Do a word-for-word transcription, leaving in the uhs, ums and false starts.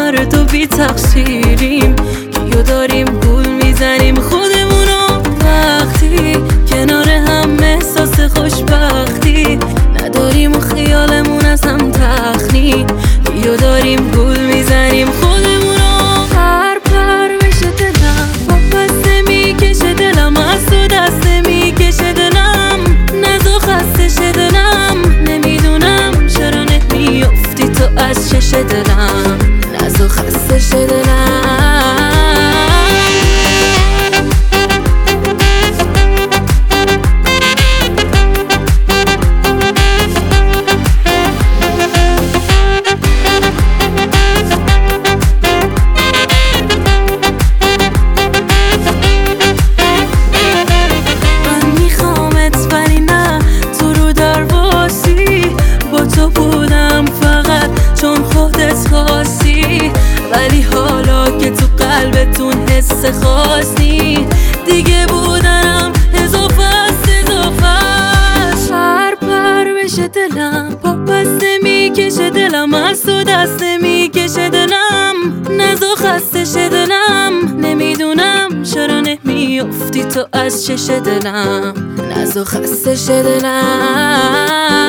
کنار تو بی تقصیریم، کیو داریم گول میزنیم خودمونو وقتی کنار هم احساس خوشبختی نداریم و خیالمون از هم تخنی، کیو داریم گول میزنیم خودمونو. پر پر بشه دلم واپس میکشه دلم از تو دست میکشه دلم نزو خسته شه دلم نمیدونم چرا نمیافتی تو از چش دلم نزو خسته شه دلم. چون خودت خواستی ولی حالا که تو قلبتون حس خاصی دیگه بودنم اضافه است اضافه است. پر پر بشه دلم پا بسته میکشه دلم از تو دسته میکشه دلم نزو خسته شه دلم نمیدونم چرا نمیافتی تو از چش دلم نزو خسته شه دلم.